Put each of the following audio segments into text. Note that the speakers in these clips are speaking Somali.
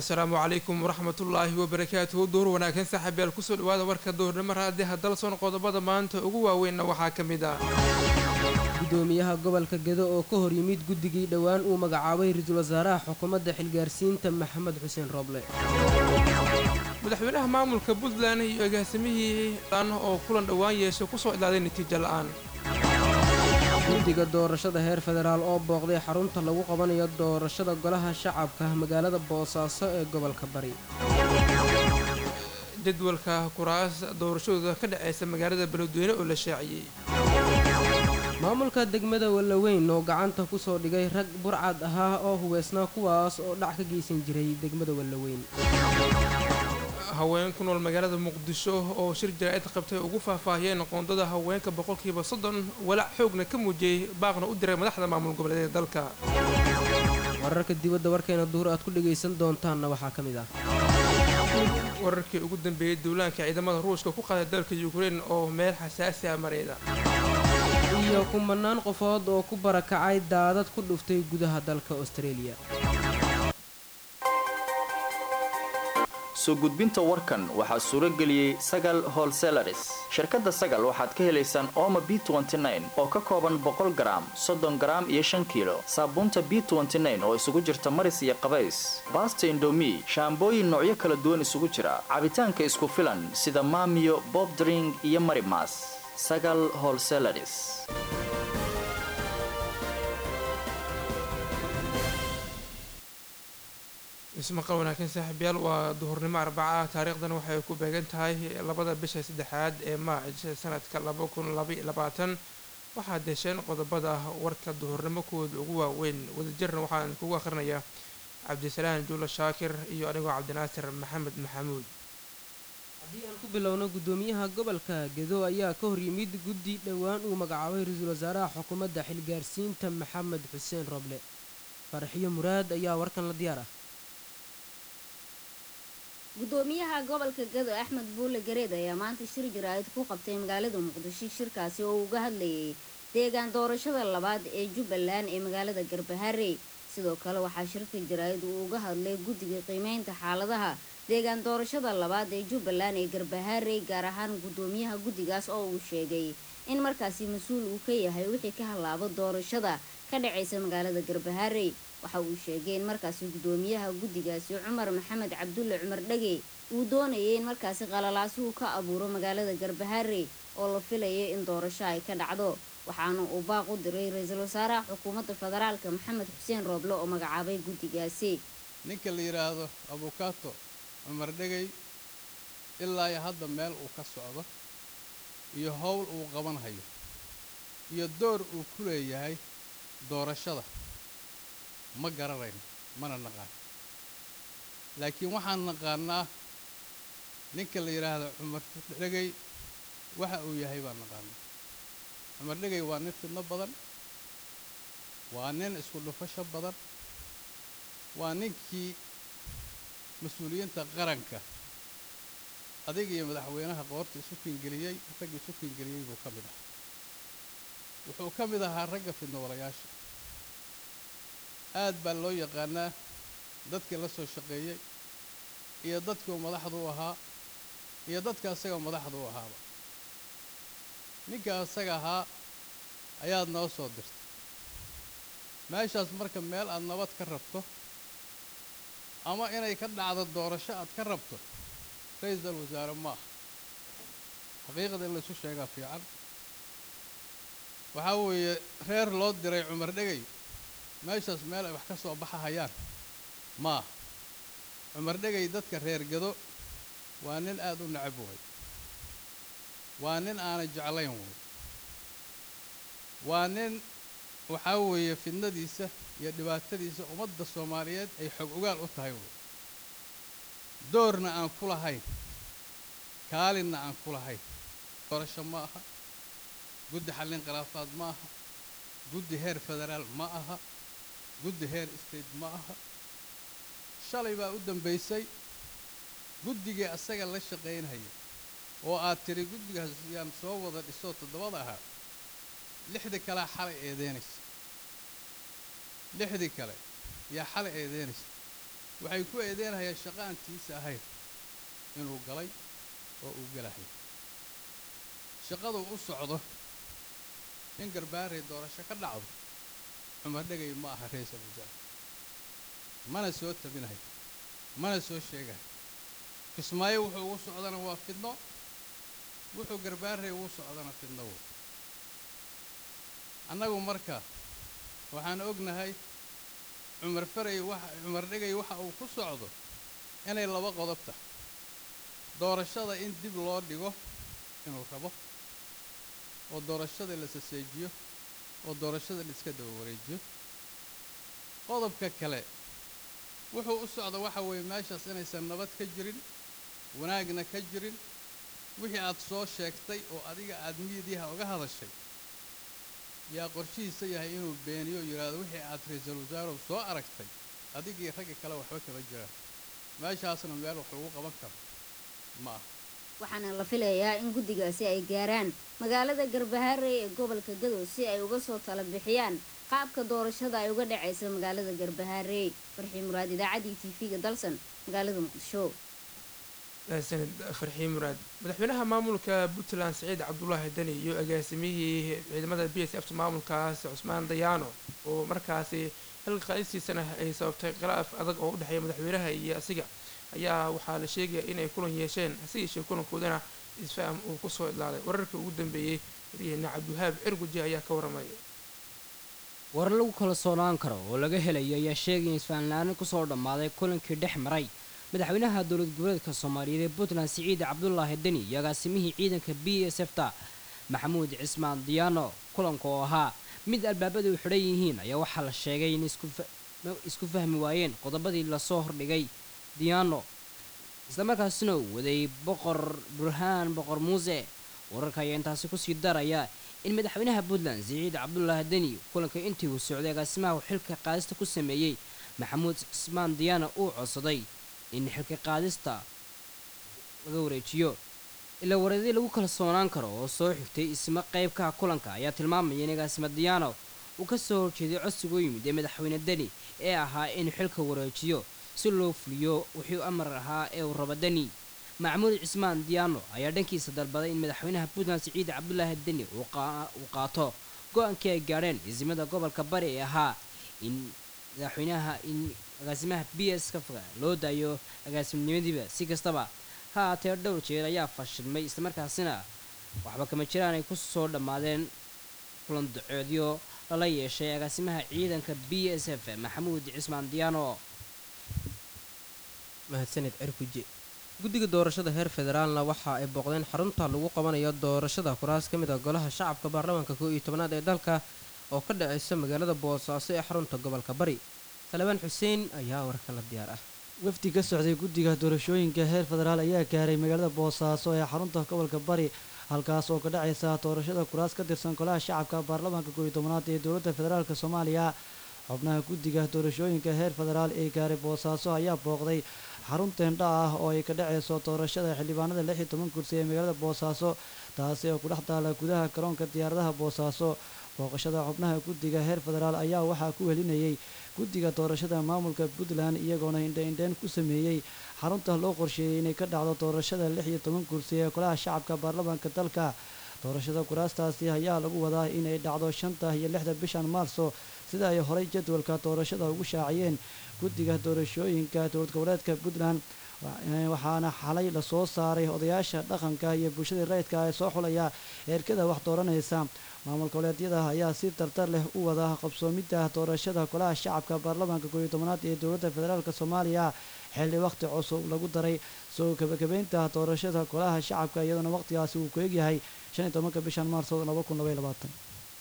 asalaamu calaykum waraxmatullaahi wabarakaatuhu duhur wanaagsan saaxiibayaal kusoo dhawaada warka duhurnimo raadi haddala soon qodobada maanta ugu waaweynna waxaa ka mid ah gudoomiyaha gobolka gedo oo ka hor yimid guddigii dhowaan uu magacaabay ra-iisul wasaaraha xukuumadda xilgaarsiinta maxamed xuseen rooble madaxweynaha maamulka puntland iyo agaasimihii oo kulan dhowaan yeeshay kusoo idlaaday natiijo la-aan guddiga doorashada heer federaal oo booqday xarunta lagu qabanayo doorashada golaha shacabka magaalada boosaaso ee gobolka bari jadwalka kuraas doorashadooda ka dhaceysa magaalada beledweyne oo la shaaciyey maamulka degmada wallaweyn oo gacanta ku soo dhigay rag burcad ahaa oo hubeysnaa kuwaas oo dhac ka geysan jiray degmada wallaweyn haween ku nool magaalada muqdisho oo shir jaraa'id qabtay ugu faahfaahiyeen qoondada haweenka boqolkiiba 30 walaac xoogna ka muujiyey baaqna u diray madaxda maamul goboleedyada dalka wararka dibadda warkeena duhur aad ku dhagaysan doontaanna waxaa ka mid ah wararkii ugu dambeeyey duulaanka ciidamada ruushka ku qaaday dalka Ukraine oo meel xasaasi ah marayda iyo kumanaan qofood oo ku barakacay daadad ku dhuftay gudaha dalka Australia soo gudbinta warkan waxaa suuro geliyey Sagal Wholesalers shirkadda Sagal waxaad ka helaysaan Omo B29 oo ka kooban 100 gram 30 gram iyo 5 kilo saabuunta B29 oo isugu jirta maris iyo qabays basta indomie shaambooyin noocyo kala duwan isugu jira cabitaanka isku filan sida Maamiyo Bob Drink iyo Marimas Sagal Wholesalers ismaqal wanaagsan saaxiibayaal waa duhurnimo arbaca taariikhdan waxay ku beegan tahay labada bisha saddexaad ee maac sanadka 2022 waxaad hesheen qodobada warka duhurnimo kuwooda ugu waaweyn wadajirna waxaan kugu akhrinayaa cabdisalaan juula shaakir iyo anigoo cabdinaasir maxamed maxamuud haddii aan ku bilowno gudoomiyaha gobolka gedo ayaa ka hor yimid guddi dhowaan uu magacaabay ra-iisul wasaaraha xukuumadda xilgaarsiinta maxamed xuseen roble farxiyo muraad ayaa warkan la diyaar ah gudoomiyaha gobolka Gado Axmed Buule Gareed ayaa maanta shir jaraa'id ku qabtay magaalada Muqdisho shirkaasi oo uga hadlayay deegaan doorashada labaad ee Jubbaland ee magaalada Garbaharey sidoo kale waxaa shirka jaraa'id uu uga hadlay guddiga qiimeynta xaaladaha deegaan doorashada labaad ee Jubbaland ee Garbaharey gaar ahaan gudoomiyaha guddigaas oo uu sheegay in markaasi mas'uul uu ka yahay wixii ka halaabo doorashada ka dhacaysa magaalada Garbaharey waxa uu sheegay in markaasi gudoomiyaha guddigaasi Cumar Maxamed Cabdulle Cumar Dhage uu doonayay in markaasi qalalaasuhu ka abuuro magaalada Garbaharey oo la filayay in doorasho ay ka dhacdo waxaana uu baaq u diray ra-iisul wasaaraha xukuumadda federaalka Maxamed Xuseen Rooble oo magacaabay guddigaasi ninka la yiraahdo Abukato Cumar Dhage ilaa hadda meel uu ka socdo iyo hawl uu qaban hayo iyo door uu ku leeyahay doorashada ma garanayno mana naqaan laakiin waxaan naqaanaa ninka la yiraahdo Cumar Dhage waxa uu yahay baan naqaanaa Cumar Dhage waa nin fidno badan waa nin isku dhufasho badan waa ninkii mas'uuliyiinta qaranka adiga iyo madaxweynaha qoorta isu kingeliyay rag isu kingeliyay buu ka mid ahaa wuxuu ka mid ahaa ragga fidno walayaasha aad baa loo yaqaanaa dadkii la soo shaqeeyay iyo dadkii madaxdu ahaa iyo dadka asaga madaxdu ahaaba ninka asaga ahaa ayaad noo soo dirtay meeshaas marka meel aad nabad ka rabto ama inay ka dhacdo doorasho aad ka rabto ra'iisul wasaare ma xaqiiqada in la isu sheegaa fiican waxa weeye reer loo diray Cumar Dhage meeshaas meel ay wax ka soo baxayaan ma Cumar Dhage dadka reer Gado waa nin aad u nacab way waa nin aan jeclayn way waa nin waxa weeye fidnadiisa iyo dhibaatadiisa ummadda Soomaaliyeed ay xog ogaal u tahay way doorna aan ku lahayn kaalinna aan ku lahayn doorasho ma aha guddi xallin khilaafaad ma aha guddi heer federaal ma aha guddi heer state ma aha shalay baa u dambeysay guddiga asaga la shaqeynaya oo aad tiri guddigaas yaan soo wada dhiso 7 ahaa 6 kala xalay eedeynaysa 6 kale yaa xalay eedeynaysa waxay ku eedeynayaan shaqo aan tiisa ahayn inuu galay oo uu gelahay shaqadu u socdo in garbaarey doorasho ka dhacdo cumar dhegay ma aha ra'iisul wasaare mana soo tabinahay mana soo sheegahay kismaayo wuxuu ugu socdana waa fidno wuxuu garbaarey ugu socdana fidno wey annagu marka waxaan ognahay cumar dhegay waxa uu ku socdo inay laba qodob tahay doorashada in dib loo dhigo inuu rabo oo doorashada la saseejiyo oo doorashada la iska daba wareejiyo qodobka kale wuxuu u socda waxa weeye meeshaas inaysan nabad ka jirin wanaagna ka jirin wixii aad soo sheegtay oo adiga aad miidiyaha uga hadashay yaa qorshihiisa yahay inuu beeniyo yidhaahdo wixii aad ra'iisul wasaaruhu soo aragtay adigii ragga kale waxba kama jiraan meeshaasna meel wax lagu qaban karo ma aha waxaana la filayaa in guddigaasi ay gaaraan magaalada garbaharey ee gobolka gadow si ay uga soo tala bixiyaan qaabka doorashada ay uga dhacaysa magaalada garbaharey farxii muraad idaacaddii tv-ga dalsan magaalada muqdisho sanad farxii muraad madaxweynaha maamulka puntland siciid cabdulaahi deni iyo agaasimihii ciidamada b s f maamulkaas cusmaan dayaano oo markaasi xilka qaadistiisana ay sababtay khilaaf adag oo u dhexeeya madaxweynaha iyo asiga ayaa waxaa la sheegaya inay kulan yeesheen hase yeeshee kulankoodana isfaham uu kusoo idlaaday wararkii ugu dambeeyey waryaheena cabdiwahaab cirguji ayaa ka waramaya warar lagu kala soonaan karo oo laga helayo ayaa sheegaya isfahanla'aan kusoo dhammaaday kulankii dhex maray madaxweynaha dowlad goboleedka soomaaliyeed ee puntland siciid cabdulaahi deni iyo agaasimihii ciidanka b s f ta maxamuud cismaan diyaano kulanka oo ahaa mid albaabada u xidhan yihiin ayaa waxaa la sheegay in isku fahmi waayeen qodobadii lasoo hordhigay diyaano islamarkaasina uu waday boqor burhaan boqor muuse wararka ayaa intaasi kusii daraya in madaxweynaha puntland siciid cabdulaahi deni kulanka intii uu socday agaasimaha uu xilka qaadista ku sameeyey maxamuud cismaan diyaano uu codsaday in xilka qaadista laga wareejiyo ilaa wareedii lagu kala soonaan karo oo soo xigtay isma qaybka kulanka ayaa tilmaamaya in agaasima diyaano uu ka soo horjeeday codsiga u yimid ee madaxweyne deni ee ahaa inuu xilka wareejiyo si loo fuliyo wixii amar ahaa ee uu rabo deni maxamuud cismaan diyaano ayaa dhankiisa dalbaday in madaxweynaha puntland siciid cabdulaahi deni uu qaato go-aankii ay gaadheen ciisimada gobolka bari ee ahaa in madaxweynaha in agaasimaha b s kafka loo daayo agaasimnimadiiba si kastaba ha haatee dhowr jeer ayaa fashilmay islamarkaasina waxba kama jiraan ay ku soo dhammaadeen kulan dacoodyo lala yeeshay agaasimaha ciidanka b s f maxamuud cismaan diyaano mahadsaned cirkuje guddiga doorashada heer federaalna waxa ay booqdeen xarunta lagu qabanayo doorashada kuraas ka mid a golaha shacabka baarlamaanka 11-aad ee dalka oo ka dhaceysa magaalada boosaaso ee xarunta gobolka bari salebaan xuseen ayaa warkan la diyaar ah wafdi ka socday guddiga doorashooyinka heer federaal ayaa gaaray magaalada boosaaso ee xarunta gobolka bari halkaas oo ka dhacaysa doorashada kuraas ka tirsan golaha shacabka baarlamaanka 11-aad ee dowladda federaalk soomaaliya xubnaha guddiga doorashooyinka heer federaal ee gaaray boosaaso ayaa booqday xarun teendha ah oo ay ka dhaceyso doorashada xildhibaanada 16 kursi ee magaalada boosaaso taasi oo ku dhex taala gudaha garoonka diyaaradaha boosaaso booqashada xubnaha guddiga heer federaal ayaa waxaa ku helinayay guddiga doorashada maamulka puntland iyagoona indha-indheyn ku sameeyey xarunta loo qorsheeyey inay ka dhacdo doorashada 16 kursi ee golaha shacabka baarlamaanka dalka doorashada kuraastaasi ayaa lagu wadaa inay dhacdo 5 iyo 6 bishan maarso sida ay horey jadwalka doorashada ugu shaaciyeen guddiga doorashooyinka dowlad goboleedka puntland waxaana xalay lasoo saaray odayaasha dhaqanka iyo bulshadii rayidka ee soo xulaya eerkada wax dooranaysa maamul goboleedyada ayaa si tartar leh u wada qabsoomidda doorashada golaha shacabka baarlamaanka 11-aad ee dowladda federaalk soomaaliya xilli waqti cusub lagu daray soo gabagabeynta doorashada golaha shacabka iyadoona waqtigaasi uu ku egyahay 15 bishan maarso 2022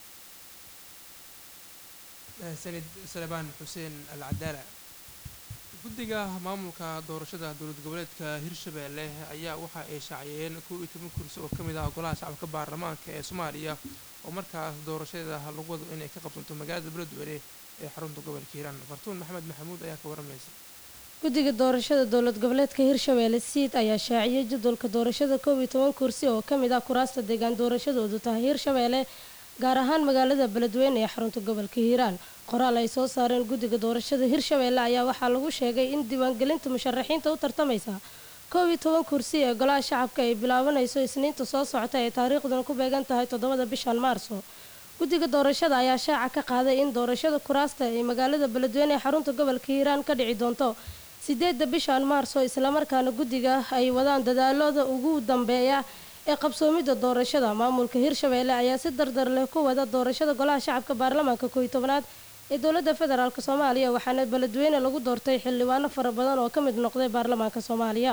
sanid salebaan xuseen al cadaala guddiga maamulka doorashada dowlad goboleedka hirshabeelle ayaa waxa ay shaaciyeen 11 kursi oo ka mid ah golaha shacabka baarlamaanka ee soomaaliya oo markaas doorashadeeda lagu wado inay ka qabsanto magaalada beledweyne ee xarunta gobolka hiiraan fartuun maxamed maxamuud ayaa ka waramaysa guddiga doorashada dowlad goboleedka hirshabeelle siid ayaa shaaciyay jadwalka doorashada 11 kursi oo ka mid ah kuraasta deegaan doorashadoodu tahay hirshabeelle gaar ahaan magaalada beledweyne ee xarunta gobolka hiiraan. qoraal ay soo saareen guddiga doorashada hirshabeelle ayaa waxaa lagu sheegay in diiwaangelinta musharaxiinta u tartamaysa 11 kursi ee golaha shacabka ay bilaabanayso isniinta soo socota ee taariikhduna ku beegan tahay 7 bishan maarso. guddiga doorashada ayaa shaaca ka qaaday in doorashada kuraasta ee magaalada beledweyne ee xarunta gobolka hiiraan ka dhici doonto 8 bishan maarso, islamarkaana guddiga ay wadaan dadaalada ugu dambeeya ee qabsoomidda doorashada. maamulka hirshabeelle ayaa si dardar leh ku wada doorashada golaha shacabka baarlamaanka 11aad ee dowladda federaalk soomaaliya, waxaana beledweyne lagu doortay xildhibaano fara badan oo ka mid noqday baarlamaanka soomaaliya.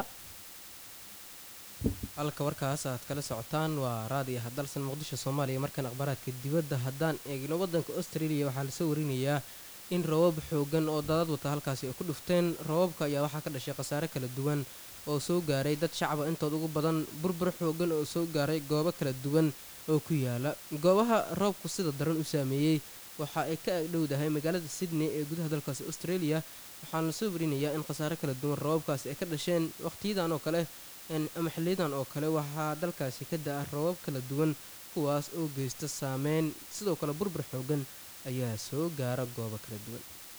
halka warkaas aad kala socotaan waa raadiyaha dalsan muqdisho soomaaliya. markan akhbaaraadka dibadda haddaan eegno waddanka australia waxaa lasoo warinayaa in roobab xoogan oo daadad wata halkaasi ay ku dhufteen. roobabka ayaa waxaa ka dhashay khasaare kala duwan oo soo gaaray dad shacaba intood ugu badan, burbur xoogan oo soo gaaray goobo kala duwan oo ku yaala. goobaha roobku sida daran u saameeyey waxa ay ka agdhowdahay magaalada sydney ee gudaha dalkaasi australia, waxaana lasoo warinayaa in khasaare kala duwan roobabkaasi ay ka dhasheen waqtiyadan oo kale ama xiliyadan oo kale. waxaa dalkaasi ka da-a roobab kala duwan kuwaas oo geysta saameyn, sidoo kale burbur xoogan ayaa soo gaara goobo kala duwan.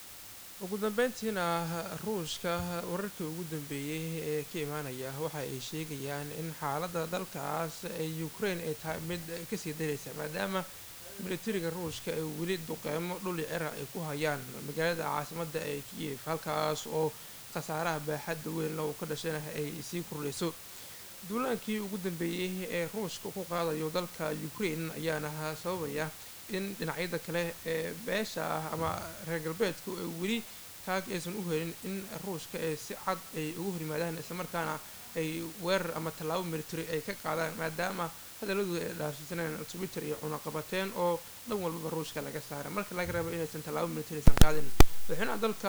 ugu dambeyntiina ruushka wararkii ugu dambeeyey ee ka imaanaya waxa ay sheegayaan in xaaladda dalkaas ee ukraine ay tahay mid kasii daraysa, maadaama militariga ruushka ay weli duqeymo dhul iyo cira ay ku hayaan magaalada caasimadda ee kiev, halkaas oo khasaaraha baaxadda weyn oo ka dhashayna ay sii kordhayso. duulaankii ugu dambeeyey ee ruushka ku qaadayo dalka ukraine ayaana sababaya in dhinacyada kale ee beesha ah ama reer galbeedku ay weli kaag aysan u helin in ruushka ee si cad ay ugu horimaadaan, islamarkaana ay weerar ama tallaabo military ay ka qaadaan, maadaama hadalladooda ay dhaafsiisaneen twitter iyo cunaqabateen oo dhan walbaba ruushka laga saaray. marka laga rabo inaysan tallaabo military aysan qaadin, madaxweynaha dalka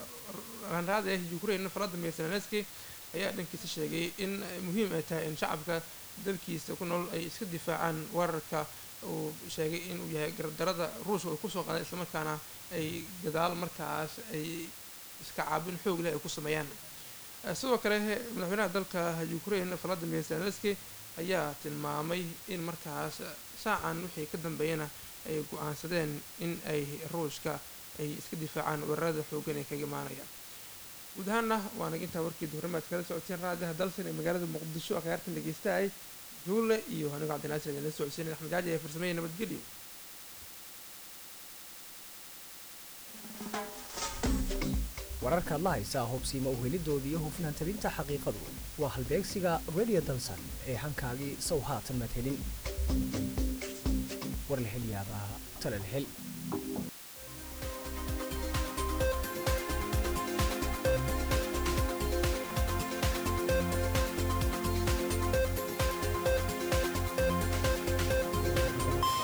ranraada ee ukraine Volodymyr Zelensky ayaa dhankiisa sheegay in muhiim ay tahay in shacabka dalkiisa ku nool ay iska difaacaan weerarka uu sheegay inuu yahay gardarada ruushka ay kusoo qaaday, islamarkaana ay gadaal markaas ay iska caabin xoog leh ay ku sameeyaan. sidoo kale madaxweynaha dalka ukraine Volodymyr Zelensky ayaa tilmaamay in markaas saacan wixii ka dambeeyana ay go-aansadeen in ay ruushka ay iska difaacaan weerarada xoogan ee kaga imaanaya. guud ahaanna waa naga intaa warkii duhurnimo aad kala socoteen raadiyaha dalsan ee magaalada muqdisho. akhyaartan dhegeystahay juule iyo anigo cabdinaasir idinla socodsiinay axmed jaaji ee farsameye. nabadgelyo. wararkaad la haysaa hubsiima uhelidooda iyo hufnaan tabinta xaqiiqadu waa halbeegsiga radio dalsan ee hankaagii sow haatan maad helin. war la hel yaabaa tala la hel.